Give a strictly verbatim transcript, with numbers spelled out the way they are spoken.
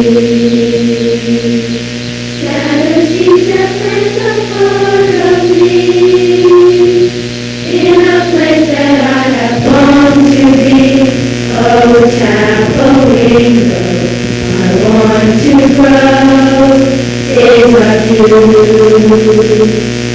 Gather sheaves and friends afar of me, in a place that I have longed to be. Oh, chapel window, I want to grow, days of you.